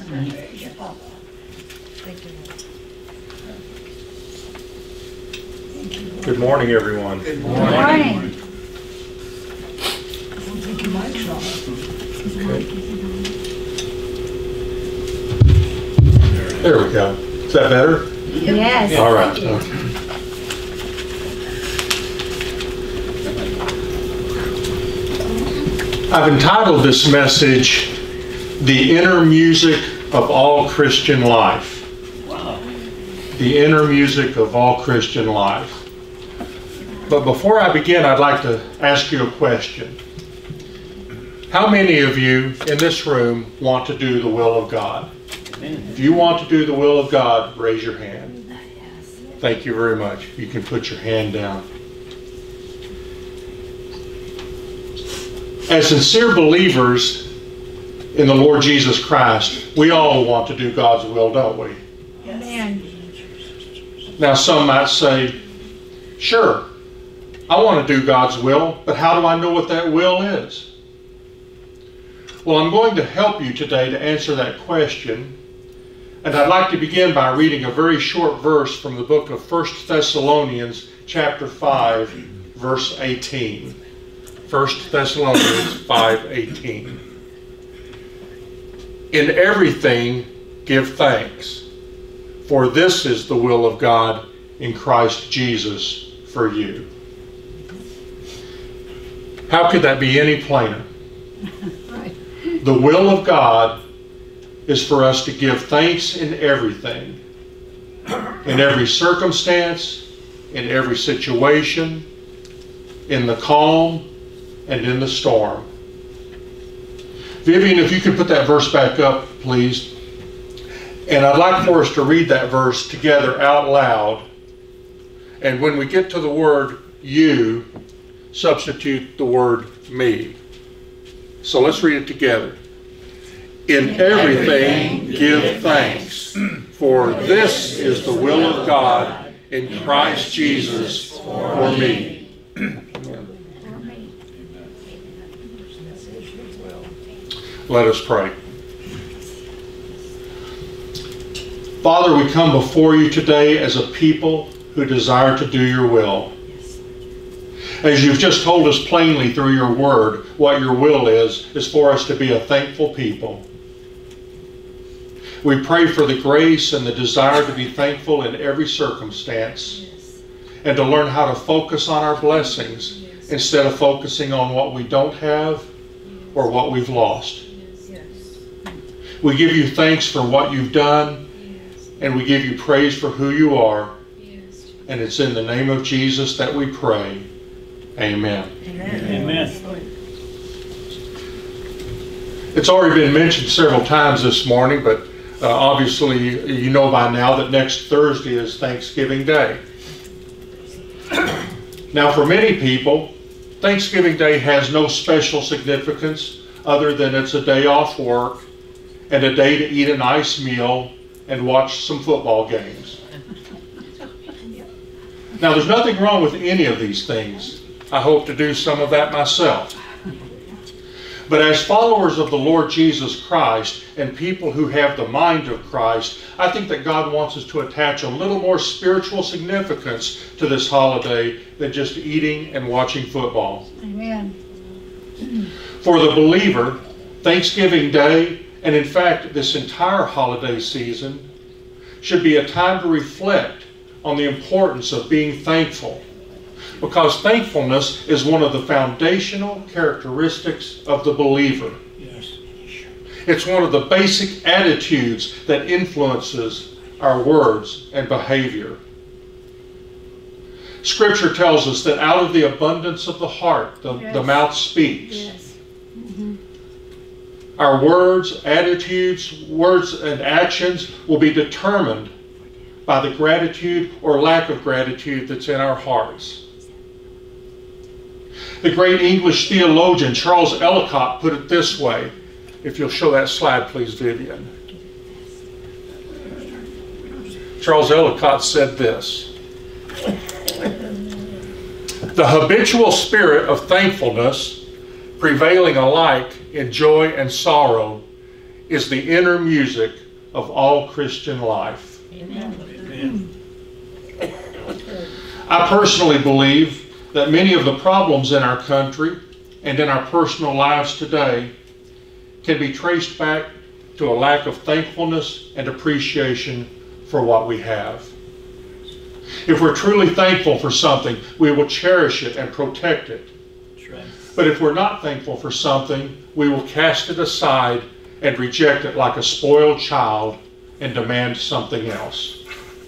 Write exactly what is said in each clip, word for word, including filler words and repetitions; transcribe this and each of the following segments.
Good morning, everyone. Good morning. Good morning. Take your mics off. There we go. Is that better? Yes. All right. Okay. I've entitled this message, The Inner Music of All Christian Life. Wow. The Inner Music of All Christian Life. But before I begin, I'd like to ask you a question. How many of you in this room want to do the will of God? If you want to do the will of God, raise your hand. Thank you very much. You can put your hand down. As sincere believers in the Lord Jesus Christ, we all want to do God's will, don't we? Amen. Now some might say, sure, I want to do God's will, but how do I know what that will is? Well, I'm going to help you today to answer that question. And I'd like to begin by reading a very short verse from the book of First Thessalonians chapter five, verse eighteen. First Thessalonians five eighteen. In everything give thanks, for this is the will of God in Christ Jesus for you. How could that be any plainer? Right. The will of God is for us to give thanks in everything, in every circumstance, in every situation, in the calm and in the storm. Vivian, if you could put that verse back up, please. And I'd like for us to read that verse together out loud. And when we get to the word you, substitute the word me. So let's read it together. In everything give thanks, for this is the will of God in Christ Jesus for me. Let us pray. Father, we come before you today as a people who desire to do your will. As you've just told us plainly through your word, what your will is, is for us to be a thankful people. We pray for the grace and the desire to be thankful in every circumstance, yes, and to learn how to focus on our blessings, yes, instead of focusing on what we don't have, yes, or what we've lost. Yes. We give you thanks for what you've done, yes, and we give you praise for who you are. Yes. And it's in the name of Jesus that we pray. Amen. Amen. Amen. It's already been mentioned several times this morning, but uh, obviously you know by now that next Thursday is Thanksgiving Day. Now for many people, Thanksgiving Day has no special significance other than it's a day off work and a day to eat a nice meal and watch some football games. Now there's nothing wrong with any of these things. I hope to do some of that myself. But as followers of the Lord Jesus Christ and people who have the mind of Christ, I think that God wants us to attach a little more spiritual significance to this holiday than just eating and watching football. Amen. For the believer, Thanksgiving Day, and in fact this entire holiday season, should be a time to reflect on the importance of being thankful. Because thankfulness is one of the foundational characteristics of the believer. Yes. It's one of the basic attitudes that influences our words and behavior. Scripture tells us that out of the abundance of the heart, the, yes, the mouth speaks. Yes. Mm-hmm. Our words, attitudes, words, and actions will be determined by the gratitude or lack of gratitude that's in our hearts. The great English theologian Charles Ellicott put it this way. If you'll show that slide, please, Vivian. Charles Ellicott said this: the habitual spirit of thankfulness, prevailing alike in joy and sorrow, is the inner music of all Christian life. Amen. I personally believe that many of the problems in our country and in our personal lives today can be traced back to a lack of thankfulness and appreciation for what we have. If we're truly thankful for something, we will cherish it and protect it. That's right. But if we're not thankful for something, we will cast it aside and reject it like a spoiled child and demand something else.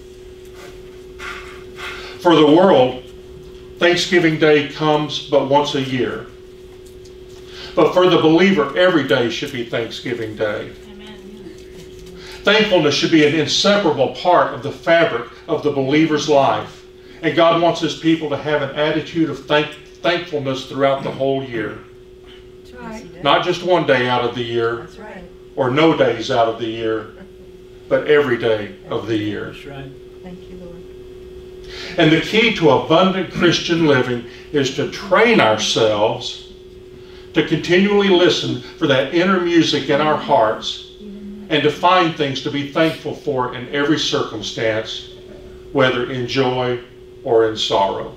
For the world, Thanksgiving Day comes but once a year. But for the believer, every day should be Thanksgiving Day. Thankfulness should be an inseparable part of the fabric of the believer's life. And God wants His people to have an attitude of thank thankfulness throughout the whole year. That's right. Not just one day out of the year, That's right. or no days out of the year, but every day of the year. That's right. Thank you, Lord. And the key to abundant Christian living is to train ourselves to continually listen for that inner music in our hearts and to find things to be thankful for in every circumstance, whether in joy or in sorrow.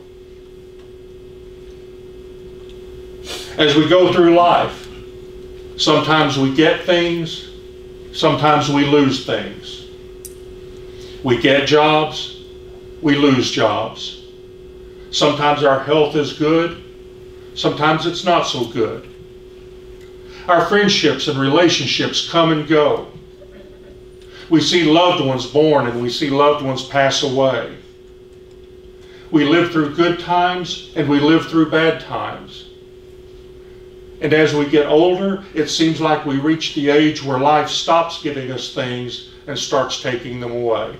As we go through life, sometimes we get things, sometimes we lose things. We get jobs, we lose jobs. Sometimes our health is good, sometimes it's not so good. Our friendships and relationships come and go. We see loved ones born and we see loved ones pass away. We live through good times and we live through bad times. And as we get older, it seems like we reach the age where life stops giving us things and starts taking them away.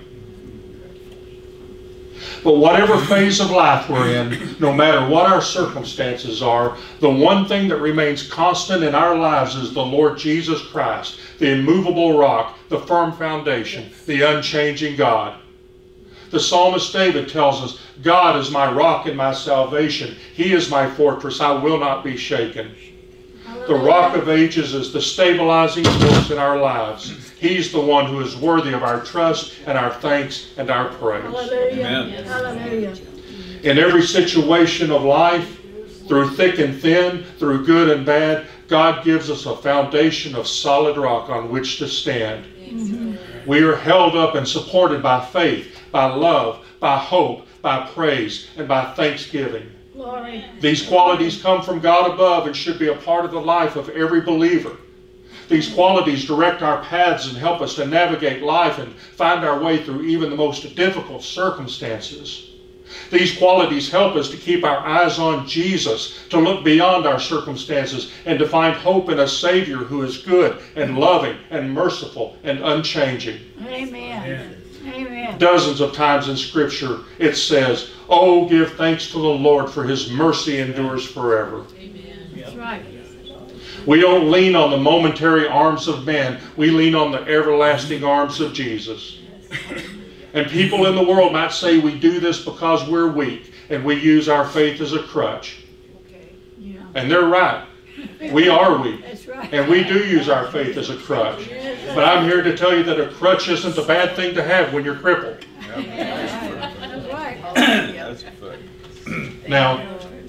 But whatever phase of life we're in, no matter what our circumstances are, the one thing that remains constant in our lives is the Lord Jesus Christ, the immovable rock, the firm foundation, the unchanging God. The psalmist David tells us, God is my rock and my salvation. He is my fortress. I will not be shaken. The rock of ages is the stabilizing force in our lives. He's the one who is worthy of our trust and our thanks and our praise. Hallelujah. Amen. Hallelujah. In every situation of life, through thick and thin, through good and bad, God gives us a foundation of solid rock on which to stand. Mm-hmm. We are held up and supported by faith, by love, by hope, by praise, and by thanksgiving. Glory. These qualities come from God above and should be a part of the life of every believer. These qualities direct our paths and help us to navigate life and find our way through even the most difficult circumstances. These qualities help us to keep our eyes on Jesus, to look beyond our circumstances, and to find hope in a Savior who is good and loving and merciful and unchanging. Amen. Amen. Dozens of times in Scripture it says, "Oh, give thanks to the Lord, for His mercy endures forever." That's right. We don't lean on the momentary arms of man. We lean on the everlasting arms of Jesus. And people in the world might say we do this because we're weak and we use our faith as a crutch. Yeah. And they're right. We are weak. That's right. And we do use our faith as a crutch. But I'm here to tell you that a crutch isn't a bad thing to have when you're crippled. That's right. That's a fact. Now,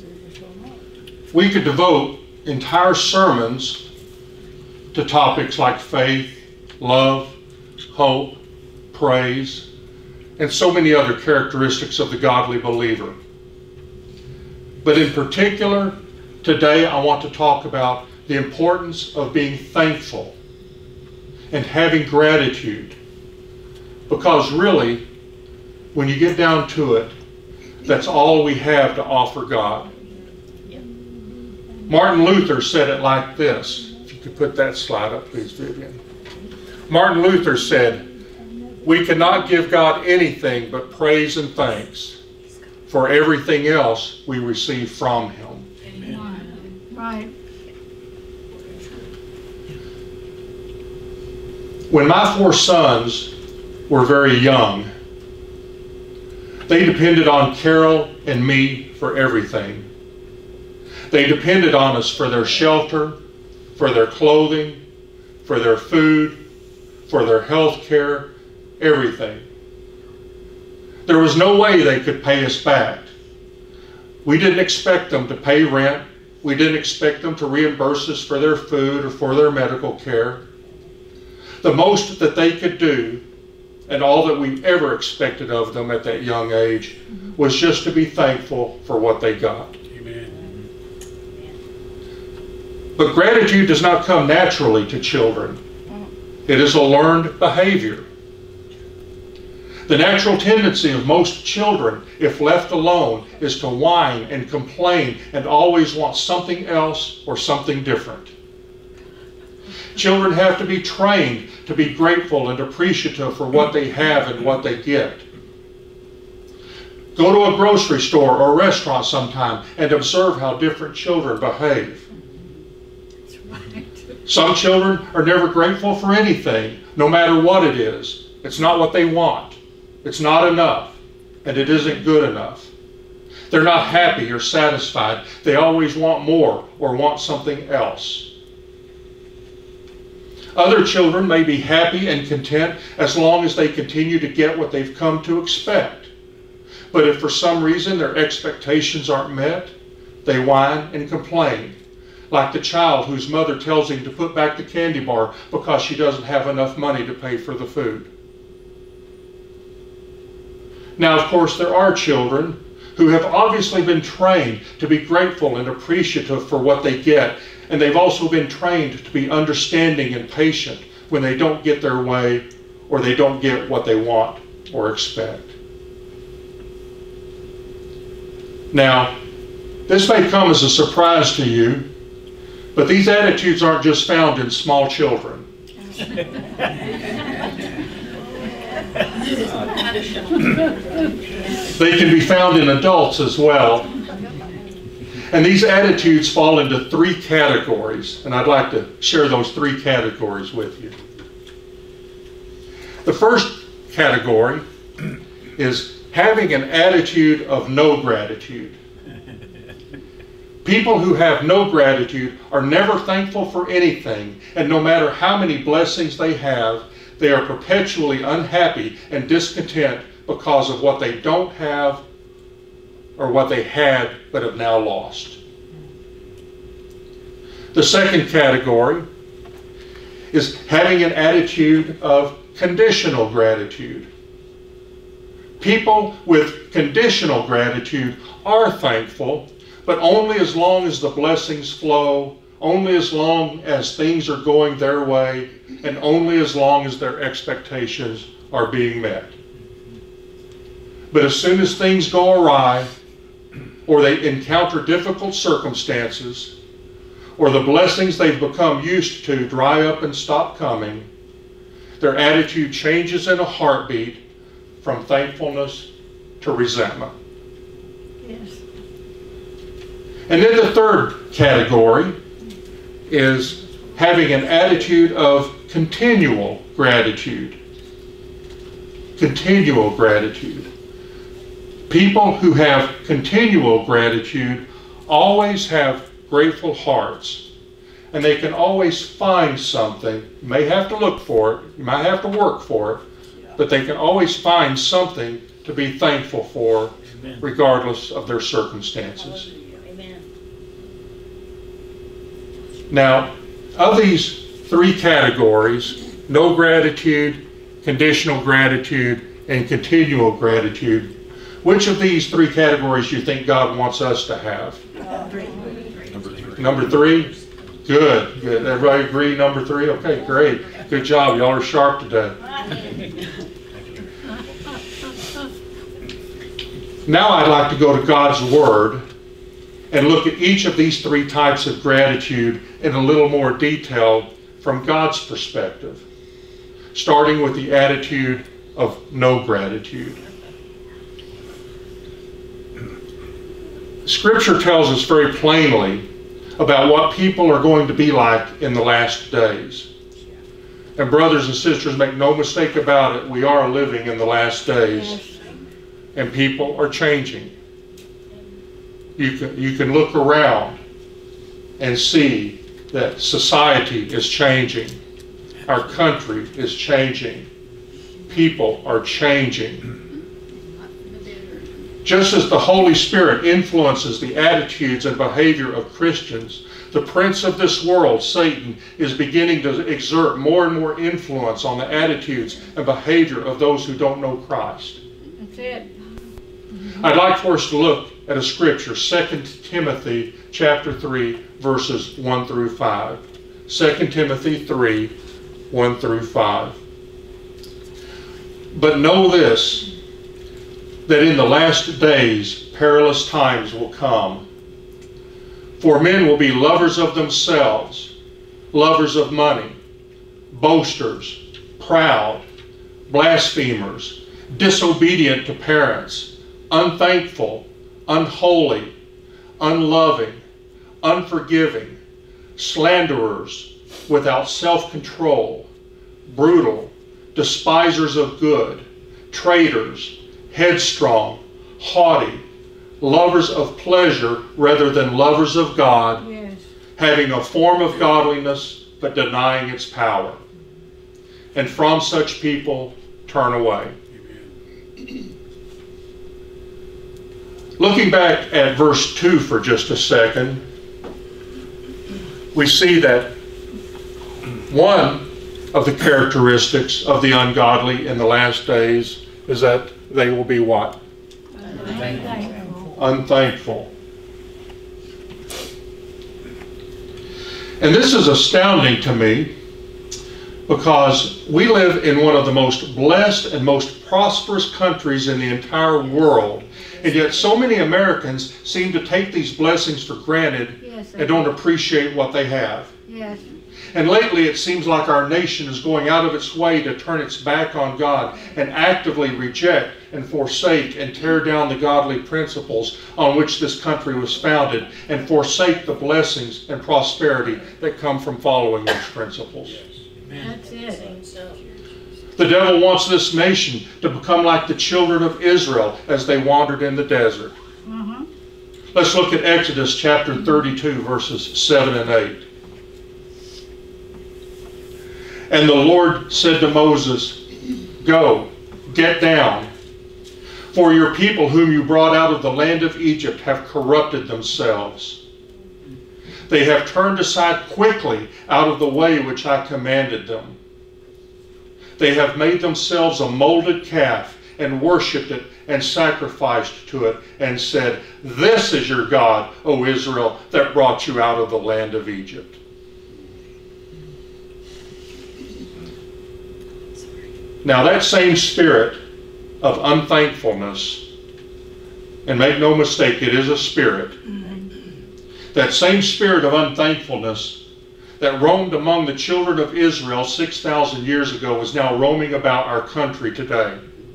we could devote entire sermons to topics like faith, love, hope, praise, and so many other characteristics of the godly believer. But in particular, today I want to talk about the importance of being thankful and having gratitude. Because really, when you get down to it, that's all we have to offer God. Martin Luther said it like this. If you could put that slide up, please, Vivian. Martin Luther said, "We cannot give God anything but praise and thanks, for everything else we receive from Him." Right. When my four sons were very young, they depended on Carol and me for everything. They depended on us for their shelter, for their clothing, for their food, for their health care, everything. There was no way they could pay us back. We didn't expect them to pay rent. We didn't expect them to reimburse us for their food or for their medical care. The most that they could do, and all that we ever expected of them at that young age, was just to be thankful for what they got. Amen. But gratitude does not come naturally to children. It is a learned behavior. The natural tendency of most children, if left alone, is to whine and complain and always want something else or something different. Children have to be trained to be grateful and appreciative for what they have and what they get. Go to a grocery store or a restaurant sometime and observe how different children behave. That's right. Some children are never grateful for anything, no matter what it is. It's not what they want. It's not enough, and it isn't good enough. They're not happy or satisfied. They always want more or want something else. Other children may be happy and content as long as they continue to get what they've come to expect. But if for some reason their expectations aren't met, they whine and complain, like the child whose mother tells him to put back the candy bar because she doesn't have enough money to pay for the food. Now, of course, there are children who have obviously been trained to be grateful and appreciative for what they get, and they've also been trained to be understanding and patient when they don't get their way or they don't get what they want or expect. Now, this may come as a surprise to you, but these attitudes aren't just found in small children. They can be found in adults as well. And these attitudes fall into three categories, and I'd like to share those three categories with you. The first category is having an attitude of no gratitude. People who have no gratitude are never thankful for anything, and no matter how many blessings they have, they are perpetually unhappy and discontent because of what they don't have or what they had but have now lost. The second category is having an attitude of conditional gratitude. People with conditional gratitude are thankful, but only as long as the blessings flow, only as long as things are going their way, and only as long as their expectations are being met. But as soon as things go awry, or they encounter difficult circumstances, or the blessings they've become used to dry up and stop coming, their attitude changes in a heartbeat from thankfulness to resentment. Yes. And then the third category is having an attitude of continual gratitude. Continual gratitude. People who have continual gratitude always have grateful hearts, and they can always find something. You may have to look for it, you might have to work for it, but they can always find something to be thankful for, Amen. Regardless of their circumstances. Amen. Now, of these three categories, no gratitude, conditional gratitude, and continual gratitude, which of these three categories do you think God wants us to have? Number three. Number three? Good, good. Everybody agree number three? Okay, great. Good job. Y'all are sharp today. Now I'd like to go to God's Word and look at each of these three types of gratitude in a little more detail from God's perspective, starting with the attitude of no gratitude. Scripture tells us very plainly about what people are going to be like in the last days. And brothers and sisters, make no mistake about it, we are living in the last days, and people are changing. You can, you can look around and see that society is changing. Our country is changing. People are changing. Just as the Holy Spirit influences the attitudes and behavior of Christians, the prince of this world, Satan, is beginning to exert more and more influence on the attitudes and behavior of those who don't know Christ. That's it. I'd like for us to look at a scripture, Second Timothy chapter three, verses one through five. Second Timothy three, one through five. But know this, that in the last days perilous times will come. For men will be lovers of themselves, lovers of money, boasters, proud, blasphemers, disobedient to parents, unthankful, unholy, unloving, unforgiving, slanderers, without self-control, brutal, despisers of good, traitors, headstrong, haughty, lovers of pleasure rather than lovers of God, Yes. having a form of godliness but denying its power. And from such people turn away. Looking back at verse two for just a second, we see that one of the characteristics of the ungodly in the last days is that they will be what? Unthankful. Unthankful. And this is astounding to me because we live in one of the most blessed and most prosperous countries in the entire world. And yet so many Americans seem to take these blessings for granted Yes, and don't appreciate what they have. Yes. And lately it seems like our nation is going out of its way to turn its back on God and actively reject and forsake and tear down the godly principles on which this country was founded and forsake the blessings and prosperity that come from following those principles. That's it. The devil wants this nation to become like the children of Israel as they wandered in the desert. Uh-huh. Let's look at Exodus chapter thirty-two, verses seven and eight. And the Lord said to Moses, "Go, get down, for your people whom you brought out of the land of Egypt have corrupted themselves. They have turned aside quickly out of the way which I commanded them. They have made themselves a molded calf and worshipped it and sacrificed to it and said, 'This is your God, O Israel, that brought you out of the land of Egypt.'" Now that same spirit of unthankfulness, and make no mistake, it is a spirit, that same spirit of unthankfulness that roamed among the children of Israel six thousand years ago is now roaming about our country today.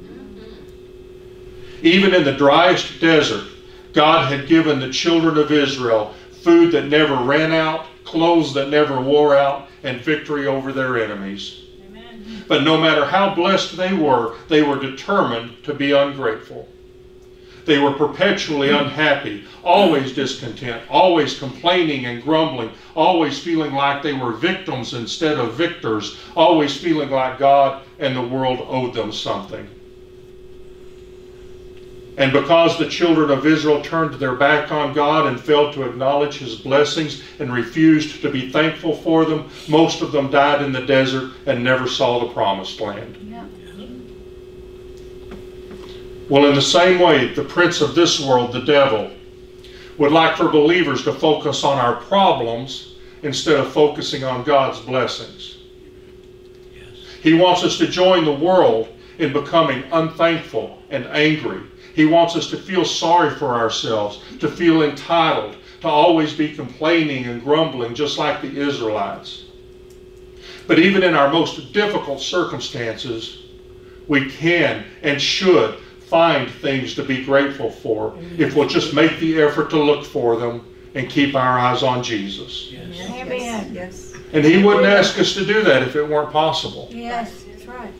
Even in the driest desert, God had given the children of Israel food that never ran out, clothes that never wore out, and victory over their enemies. But no matter how blessed they were, they were determined to be ungrateful. They were perpetually unhappy, always discontent, always complaining and grumbling, always feeling like they were victims instead of victors, always feeling like God and the world owed them something. And because the children of Israel turned their back on God and failed to acknowledge His blessings and refused to be thankful for them, most of them died in the desert and never saw the promised land. Yeah. Well, in the same way, the prince of this world, the devil, would like for believers to focus on our problems instead of focusing on God's blessings. He wants us to join the world in becoming unthankful and angry. He wants us to feel sorry for ourselves, to feel entitled, to always be complaining and grumbling just like the Israelites. But even in our most difficult circumstances, we can and should find things to be grateful for if we'll just make the effort to look for them and keep our eyes on Jesus. Yes. Amen. Yes. And He wouldn't ask us to do that if it weren't possible. Yes, that's right.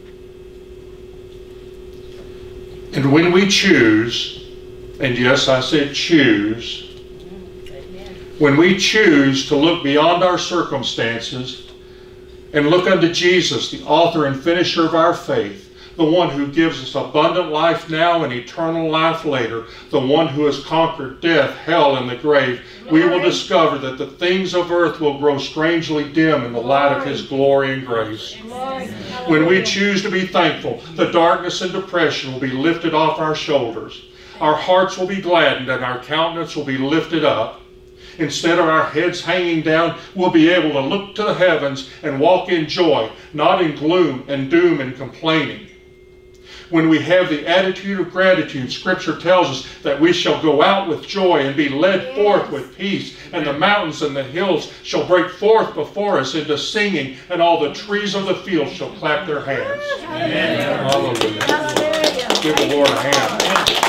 And when we choose, and yes, I said choose, when we choose to look beyond our circumstances and look unto Jesus, the author and finisher of our faith, the one who gives us abundant life now and eternal life later, the one who has conquered death, hell, and the grave, we will discover that the things of earth will grow strangely dim in the light of his glory and grace. When we choose to be thankful, the darkness and depression will be lifted off our shoulders. Our hearts will be gladdened and our countenance will be lifted up. Instead of our heads hanging down, we'll be able to look to the heavens and walk in joy, not in gloom and doom and complaining. When we have the attitude of gratitude, Scripture tells us that we shall go out with joy and be led yes. forth with peace, and the mountains and the hills shall break forth before us into singing, and all the trees of the field shall clap their hands. Amen. Hallelujah. Hallelujah. Give the Lord a hand.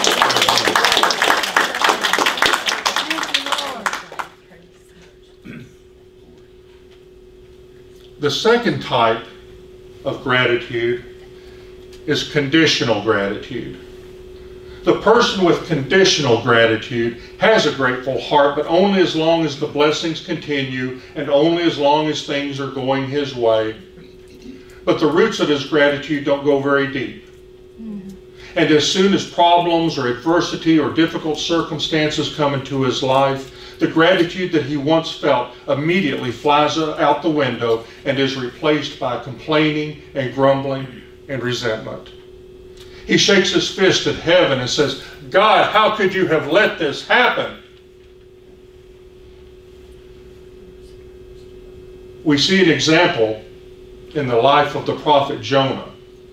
The second type of gratitude is conditional gratitude. The person with conditional gratitude has a grateful heart, but only as long as the blessings continue and only as long as things are going his way. But the roots of his gratitude don't go very deep. Mm. And as soon as problems or adversity or difficult circumstances come into his life, the gratitude that he once felt immediately flies out the window and is replaced by complaining and grumbling and resentment. He shakes his fist at heaven and says, God, how could you have let this happen? We see an example in the life of the prophet Jonah.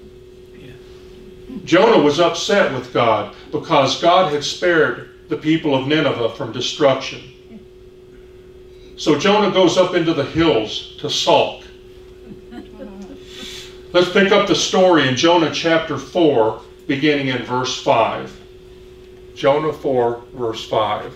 Jonah was upset with God because God had spared the people of Nineveh from destruction. So Jonah goes up into the hills to sulk. Let's pick up the story in Jonah chapter four, beginning in verse five. Jonah four, verse five.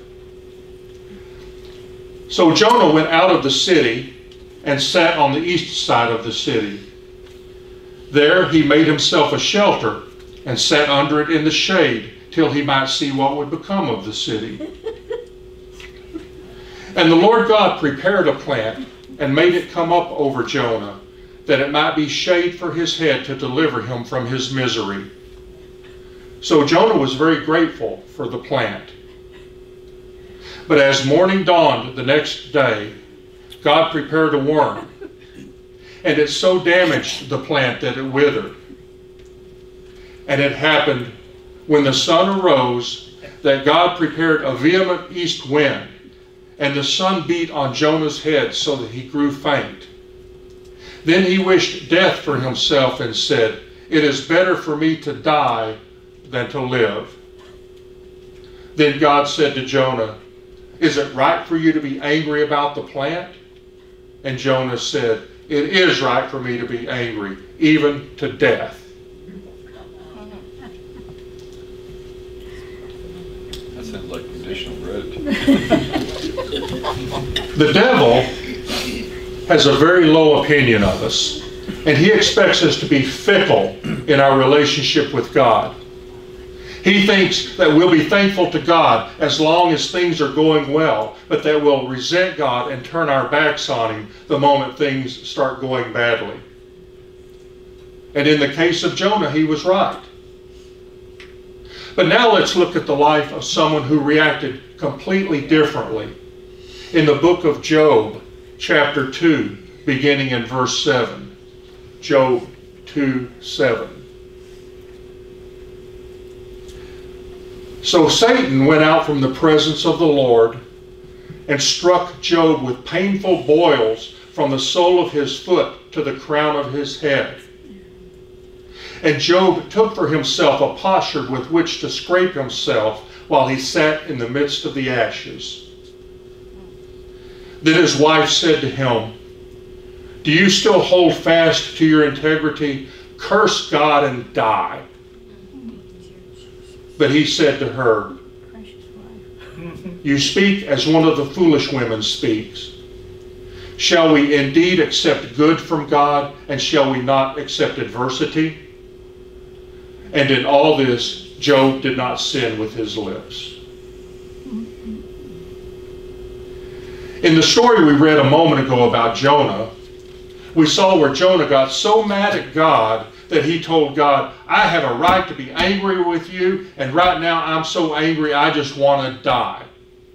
So Jonah went out of the city and sat on the east side of the city. There he made himself a shelter and sat under it in the shade till he might see what would become of the city. And the Lord God prepared a plant and made it come up over Jonah, that it might be shade for his head to deliver him from his misery. So Jonah was very grateful for the plant. But as morning dawned the next day, God prepared a worm, and it so damaged the plant that it withered. And it happened when the sun arose that God prepared a vehement east wind, and the sun beat on Jonah's head so that he grew faint. Then he wished death for himself and said, "It is better for me to die than to live." Then God said to Jonah, "Is it right for you to be angry about the plant?" And Jonah said, "It is right for me to be angry, even to death." That sounds like conditional gratitude. The devil has a very low opinion of us, and he expects us to be fickle in our relationship with God. He thinks that we'll be thankful to God as long as things are going well, but that we'll resent God and turn our backs on him the moment things start going badly. And in the case of Jonah, he was right. But now let's look at the life of someone who reacted completely differently. In the book of Job, chapter two, beginning in verse seven. Job two, seven. So Satan went out from the presence of the Lord and struck Job with painful boils from the sole of his foot to the crown of his head. And Job took for himself a potsherd with which to scrape himself while he sat in the midst of the ashes. Then his wife said to him, "Do you still hold fast to your integrity? Curse God and die." But he said to her, "You speak as one of the foolish women speaks. Shall we indeed accept good from God, and shall we not accept adversity?" And in all this, Job did not sin with his lips. In the story we read a moment ago about Jonah, We saw where Jonah got so mad at God that he told God, I have a right to be angry with you, and right now I'm so angry I just want to die.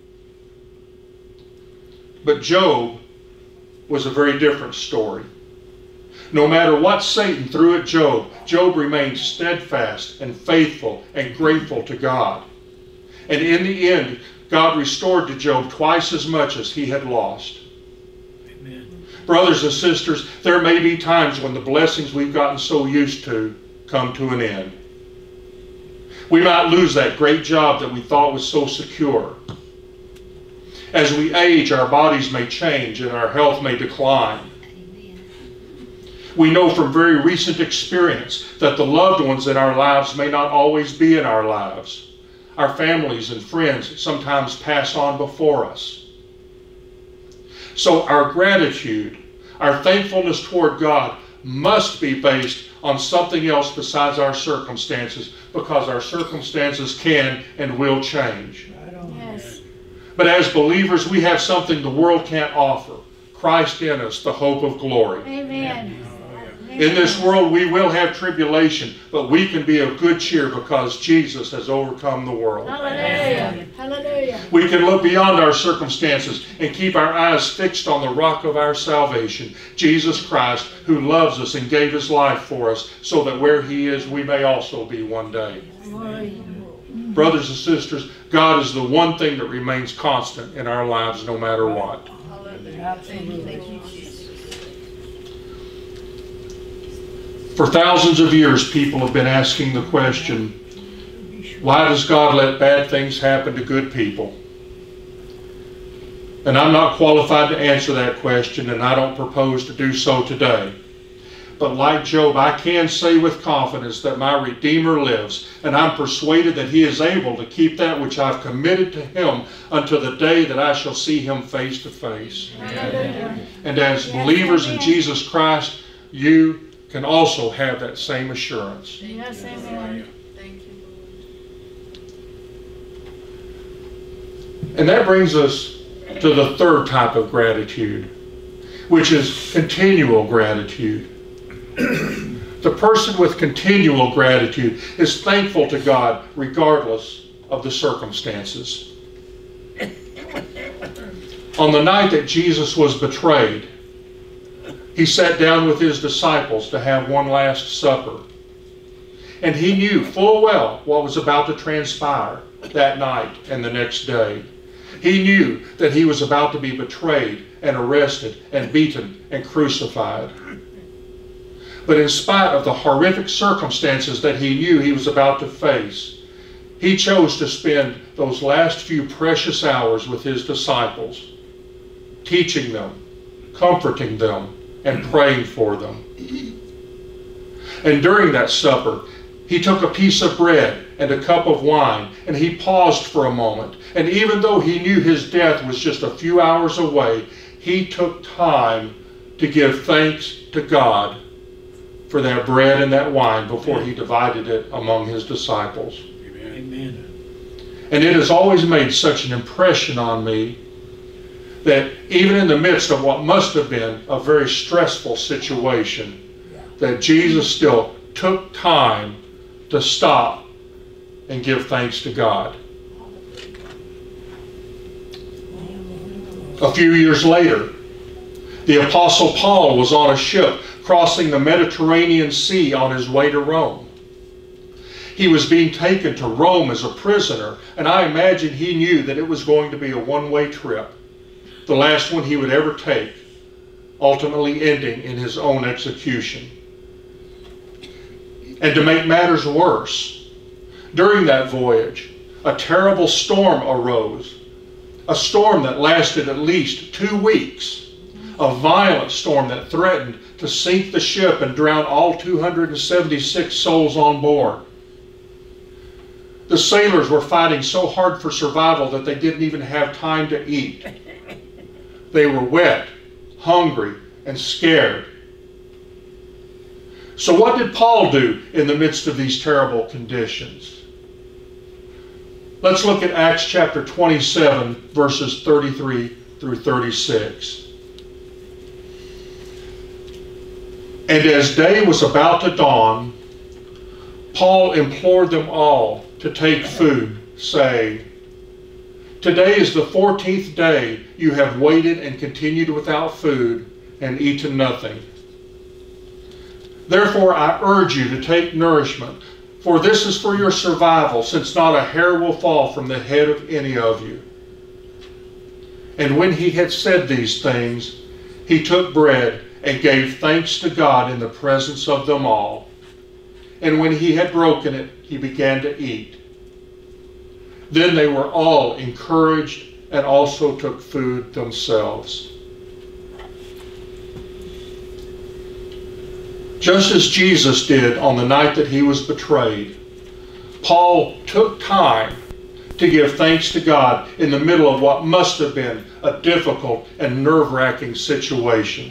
But Job was a very different story. No matter what Satan threw at Job, Job remained steadfast and faithful and grateful to God. And in the end, God restored to Job twice as much as he had lost. Amen. Brothers and sisters, there may be times when the blessings we've gotten so used to come to an end. We might lose that great job that we thought was so secure. As we age, our bodies may change and our health may decline. We know from very recent experience that the loved ones in our lives may not always be in our lives. Our families and friends sometimes pass on before us. So our gratitude, our thankfulness toward God must be based on something else besides our circumstances, because our circumstances can and will change. Yes. But as believers, we have something the world can't offer. Christ in us, the hope of glory. Amen. In this world we will have tribulation, but we can be of good cheer because Jesus has overcome the world. Hallelujah. Hallelujah. We can look beyond our circumstances and keep our eyes fixed on the rock of our salvation, Jesus Christ, who loves us and gave his life for us, so that where he is, we may also be one day. Glory. Brothers and sisters, God is the one thing that remains constant in our lives no matter what. Absolutely. For thousands of years, people have been asking the question, why does God let bad things happen to good people? And I'm not qualified to answer that question, and I don't propose to do so today. But like Job, I can say with confidence that my Redeemer lives, and I'm persuaded that he is able to keep that which I've committed to him until the day that I shall see him face to face. Amen. And as believers in Jesus Christ, you can also have that same assurance. Yes, amen. Thank you, Lord. And that brings us to the third type of gratitude, which is continual gratitude. The person with continual gratitude is thankful to God regardless of the circumstances. On the night that Jesus was betrayed, he sat down with his disciples to have one last supper. And he knew full well what was about to transpire that night and the next day. He knew that he was about to be betrayed and arrested and beaten and crucified. But in spite of the horrific circumstances that he knew he was about to face, he chose to spend those last few precious hours with his disciples, teaching them, comforting them, and praying for them. And during that supper, he took a piece of bread and a cup of wine, and he paused for a moment. And even though he knew his death was just a few hours away, he took time to give thanks to God for that bread and that wine before he divided it among his disciples. Amen. And it has always made such an impression on me that even in the midst of what must have been a very stressful situation, that Jesus still took time to stop and give thanks to God. A few years later, the Apostle Paul was on a ship crossing the Mediterranean Sea on his way to Rome. He was being taken to Rome as a prisoner, and I imagine he knew that it was going to be a one-way trip, the last one he would ever take, ultimately ending in his own execution. And to make matters worse, during that voyage, a terrible storm arose, a storm that lasted at least two weeks, a violent storm that threatened to sink the ship and drown all two hundred seventy-six souls on board. The sailors were fighting so hard for survival that they didn't even have time to eat. They were wet, hungry, and scared. So what did Paul do in the midst of these terrible conditions? Let's look at Acts chapter twenty-seven, verses thirty-three through thirty-six. And as day was about to dawn, Paul implored them all to take food, saying, "Today is the fourteenth day you have waited and continued without food and eaten nothing. Therefore I urge you to take nourishment, for this is for your survival, since not a hair will fall from the head of any of you." And when he had said these things, he took bread and gave thanks to God in the presence of them all. And when he had broken it, he began to eat. Then they were all encouraged and also took food themselves. Just as Jesus did on the night that he was betrayed, Paul took time to give thanks to God in the middle of what must have been a difficult and nerve-wracking situation.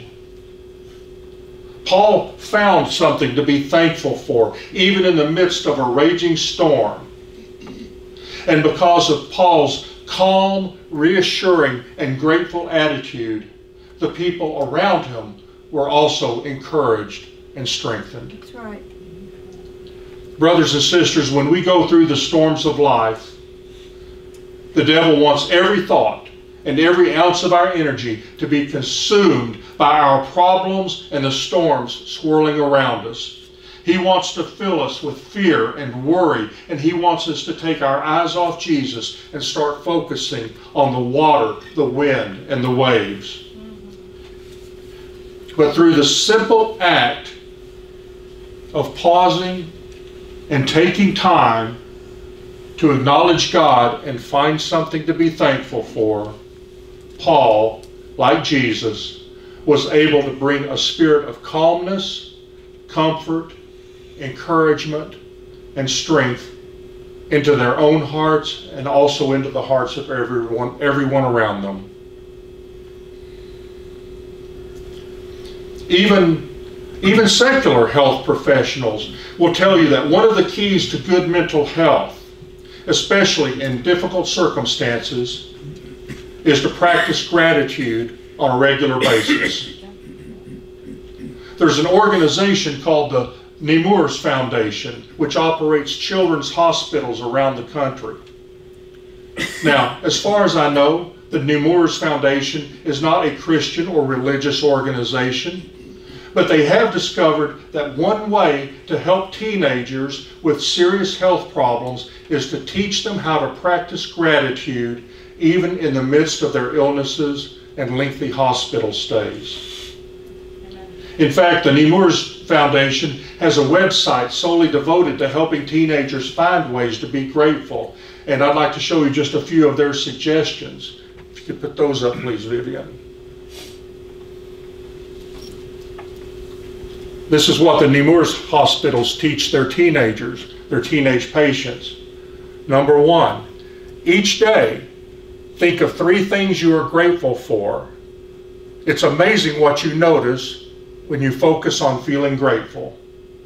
Paul found something to be thankful for, even in the midst of a raging storm. And because of Paul's calm, reassuring, and grateful attitude, the people around him were also encouraged and strengthened. That's right. Brothers and sisters, when we go through the storms of life, the devil wants every thought and every ounce of our energy to be consumed by our problems and the storms swirling around us. He wants to fill us with fear and worry, and he wants us to take our eyes off Jesus and start focusing on the water, the wind, and the waves. But through the simple act of pausing and taking time to acknowledge God and find something to be thankful for, Paul, like Jesus, was able to bring a spirit of calmness, comfort, encouragement, and strength into their own hearts and also into the hearts of everyone, everyone around them. Even, even secular health professionals will tell you that one of the keys to good mental health, especially in difficult circumstances, is to practice gratitude on a regular basis. There's an organization called the Nemours Foundation, which operates children's hospitals around the country. Now, as far as I know, the Nemours Foundation is not a Christian or religious organization, but they have discovered that one way to help teenagers with serious health problems is to teach them how to practice gratitude even in the midst of their illnesses and lengthy hospital stays. In fact, the Nemours Foundation has a website solely devoted to helping teenagers find ways to be grateful. And I'd like to show you just a few of their suggestions. If you could put those up, please, Vivian. This is what the Nemours hospitals teach their teenagers, their teenage patients. Number one, each day, think of three things you are grateful for. It's amazing what you notice when you focus on feeling grateful.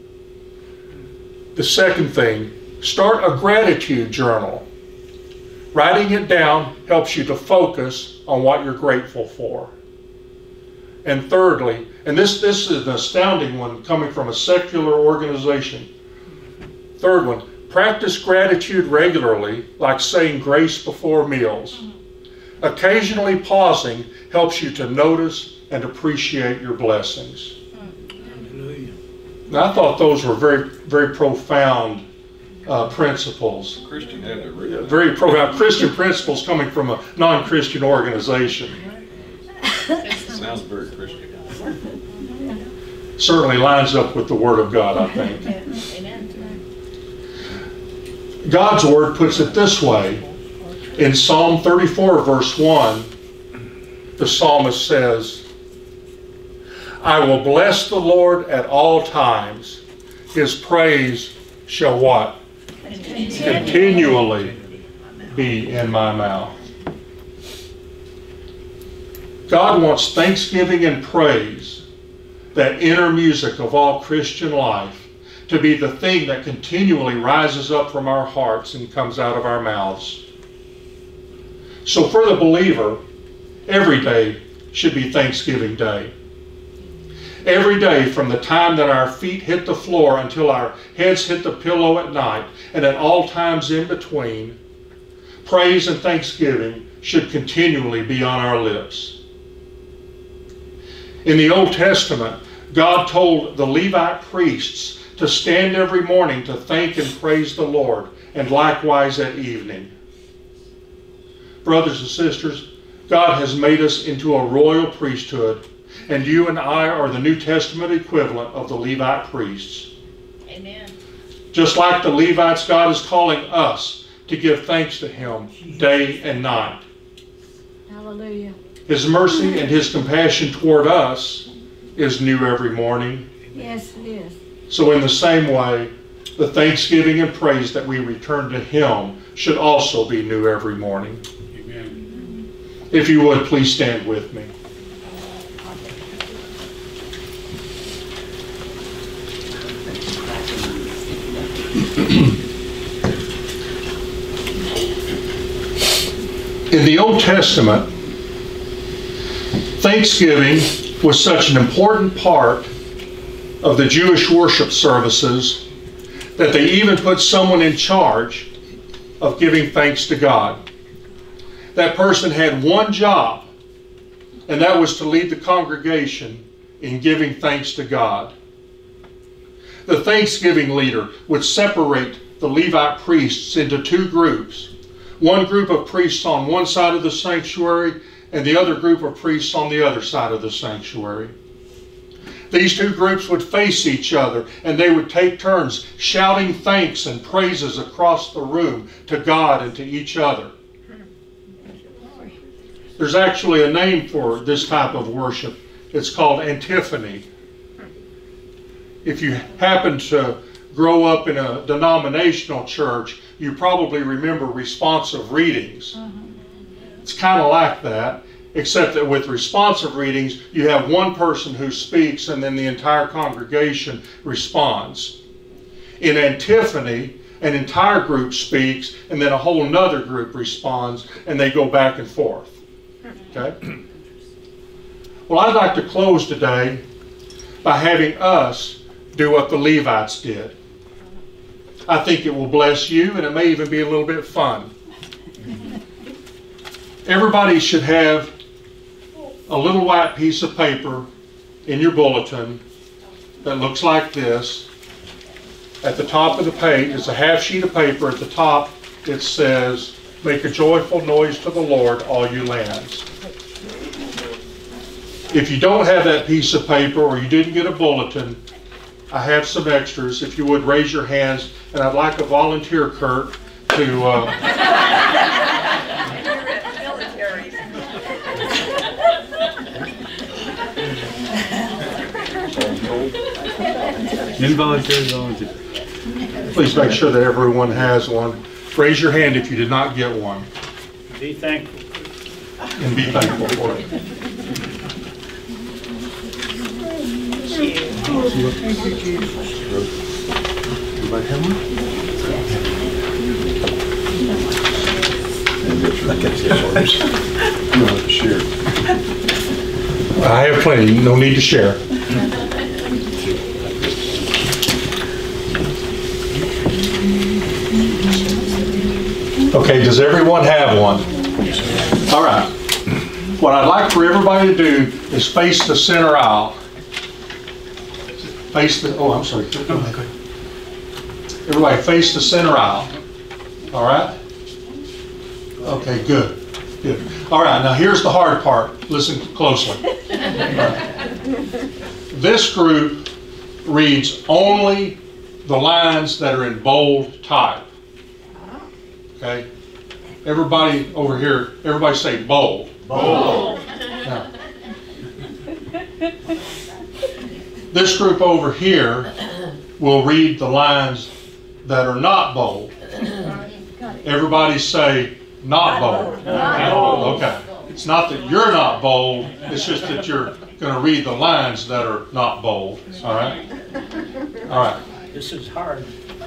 The second thing, start a gratitude journal. Writing it down helps you to focus on what you're grateful for. And thirdly, and this, this is an astounding one coming from a secular organization. Third one, practice gratitude regularly, like saying grace before meals. Occasionally pausing helps you to notice and appreciate your blessings. Now, I thought those were very, very profound uh, principles. Christian had to read that. Very profound Christian principles coming from a non-Christian organization. Sounds very Christian. Certainly lines up with the Word of God, I think. God's Word puts it this way. In Psalm thirty-four, verse one, the psalmist says, I will bless the Lord at all times. His praise shall what? Continually be in my mouth. God wants thanksgiving and praise, that inner music of all Christian life, to be the thing that continually rises up from our hearts and comes out of our mouths. So for the believer, every day should be Thanksgiving Day. Every day from the time that our feet hit the floor until our heads hit the pillow at night, and at all times in between, praise and thanksgiving should continually be on our lips. In the Old Testament, God told the Levite priests to stand every morning to thank and praise the Lord, and likewise at evening. Brothers and sisters, God has made us into a royal priesthood, and you and I are the New Testament equivalent of the Levite priests. Amen. Just like the Levites, God is calling us to give thanks to Him day and night. Hallelujah. His mercy and His compassion toward us is new every morning. Yes, it is. So in the same way, the thanksgiving and praise that we return to Him should also be new every morning. Amen. If you would, please stand with me. In the Old Testament, Thanksgiving was such an important part of the Jewish worship services that they even put someone in charge of giving thanks to God. That person had one job, and that was to lead the congregation in giving thanks to God. The Thanksgiving leader would separate the Levite priests into two groups. One group of priests on one side of the sanctuary and the other group of priests on the other side of the sanctuary. These two groups would face each other, and they would take turns shouting thanks and praises across the room to God and to each other. There's actually a name for this type of worship. It's called antiphony. If you happen to grow up in a denominational church, you probably remember responsive readings. It's kind of like that, except that with responsive readings, you have one person who speaks and then the entire congregation responds. In antiphony, an entire group speaks and then a whole nother group responds, and they go back and forth. Okay? Well, I'd like to close today by having us do what the Levites did. I think it will bless you, and it may even be a little bit fun. Everybody should have a little white piece of paper in your bulletin that looks like this. At the top of the page, it's a half sheet of paper. At the top, it says, "Make a joyful noise to the Lord, all you lands." If you don't have that piece of paper, or you didn't get a bulletin, I have some extras. If you would raise your hands, and I'd like a volunteer, Kurt, to uh, Military. Involuntary volunteer. please make sure that everyone has one. Raise your hand if you did not get one, Be thankful. and be thankful for it. Everybody have one? No, sure. I have plenty, no need to share. Okay, does everyone have one? All right. What I'd like for everybody to do is face the center aisle. Face the, oh, I'm sorry. Everybody face the center aisle. All right? Okay, good. Good. All right, now here's the hard part. Listen closely. This group reads only the lines that are in bold type. Okay? Everybody over here, everybody say bold. Bold. Now, this group over here will read the lines that are not bold. Everybody say not bold. Okay. It's not that you're not bold, it's just that you're going to read the lines that are not bold. All right? All right. This is hard.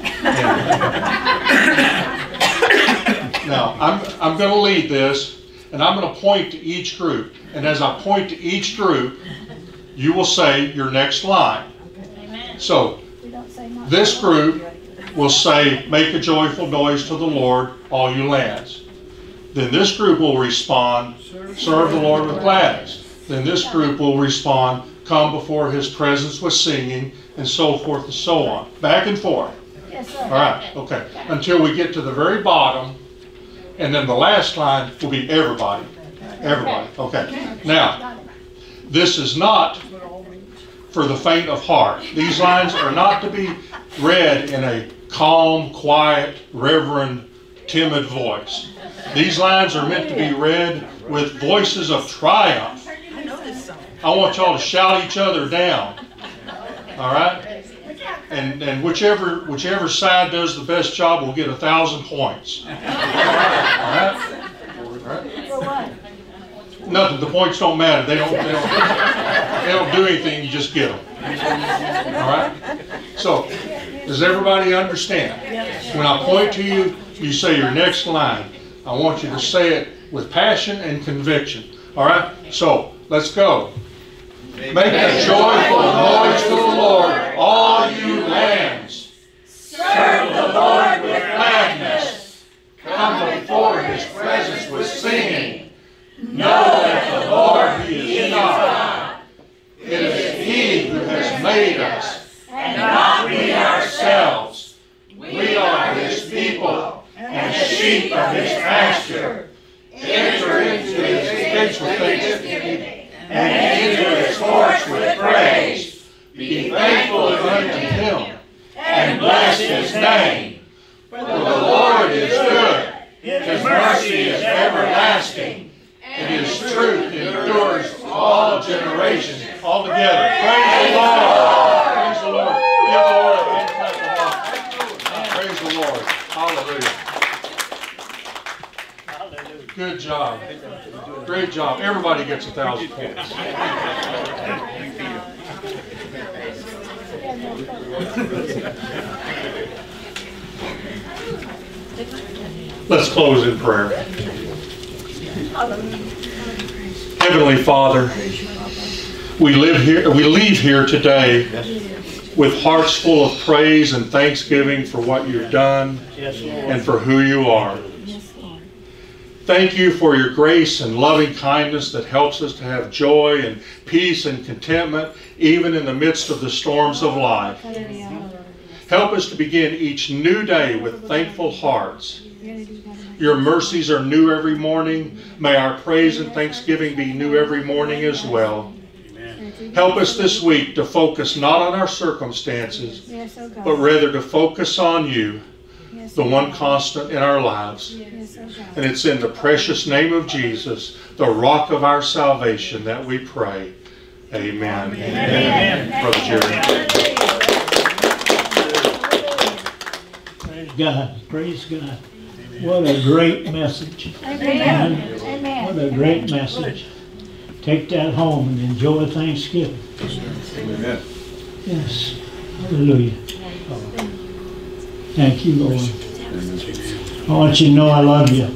Now, I'm, I'm going to lead this, and I'm going to point to each group. And as I point to each group, you will say your next line. Amen. So We don't say much. this group will say, make a joyful noise to the Lord, all you lands. Then this group will respond, serve the Lord with gladness. Then this group will respond, come before his presence with singing, and so forth and so on. Back and forth. Yes, sir. All right, okay. Until we get to the very bottom, and then the last line will be everybody. Everybody, okay. Now, Got it. this is not for the faint of heart. These lines are not to be read in a calm, quiet, reverent, timid voice. These lines are meant to be read with voices of triumph. I want y'all to shout each other down. All right? And and whichever whichever side does the best job will get a thousand points. All right? All right? For what? Nothing. The points don't matter. They don't. They don't. They don't do anything. You just get them. All right. So, does everybody understand? When I point to you, you say your next line. I want you to say it with passion and conviction. All right. So let's go. Make a joyful noise to the Lord, all you lands. Serve the Lord with gladness. Come before his presence with singing. Know that the Lord, he is God. It is he who has made us, and not we ourselves. We are his people, and sheep of his pasture. Enter into his gates with thanksgiving, and into his courts with praise. Be thankful unto him, and bless his name. For the Lord is good, his mercy is everlasting, and his truth endures to all generations. All together, praise the Lord! Praise the Lord! Give the Lord a hand clap of applause. Praise the Lord! Hallelujah! Hallelujah. Good job. Great job. Everybody gets a thousand points. Let's close in prayer. Heavenly Father, we live here. We leave here today with hearts full of praise and thanksgiving for what you've done Yes, Lord. and for who you are. Yes, Lord. Thank you for your grace and loving kindness that helps us to have joy and peace and contentment even in the midst of the storms of life. Hallelujah. Help us to begin each new day with thankful hearts. Your mercies are new every morning. May our praise and thanksgiving be new every morning as well. Help us this week to focus not on our circumstances, Yes, oh God. but rather to focus on you, Yes, the oh one God. constant in our lives. Yes, oh God. And it's in the precious name of Jesus, the rock of our salvation, that we pray. Amen. Amen. Brother Jerry. Praise God. Praise God. What a great message. Amen. What Amen. a great message. Take that home and enjoy Thanksgiving. Amen. Yes. Hallelujah. Thank you, Lord. I want you to know I love you.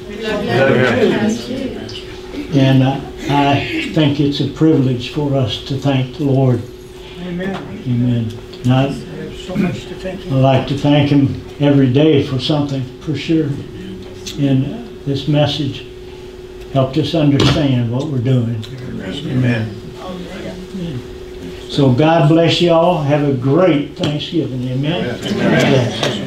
And I, I think it's a privilege for us to thank the Lord. Amen. Amen. Now, There's so much to thank I you. like to thank Him every day for something, for sure. And uh, this message helped us understand what we're doing. Amen. So God bless you all. Have a great Thanksgiving. Amen. Amen. Yes.